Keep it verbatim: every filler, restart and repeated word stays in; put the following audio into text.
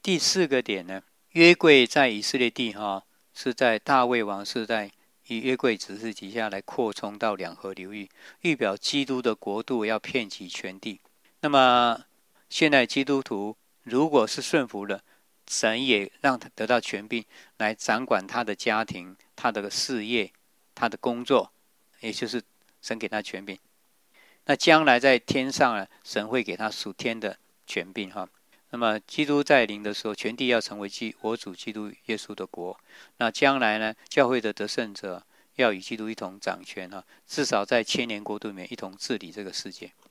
第四个点呢，约柜在以色列地哈，是在大卫王世代以约柜指示底下来扩充到两河流域，预表基督的国度要遍及全地。那么现在基督徒如果是顺服了，神也让他得到权柄来掌管他的家庭、他的事业、他的工作，也就是神给他权柄。那将来在天上呢，神会给他属天的权柄哈。那么基督在临的时候，全地要成为我主基督耶稣的国。那将来呢，教会的得胜者要与基督一同掌权哈，至少在千年国度里面一同治理这个世界。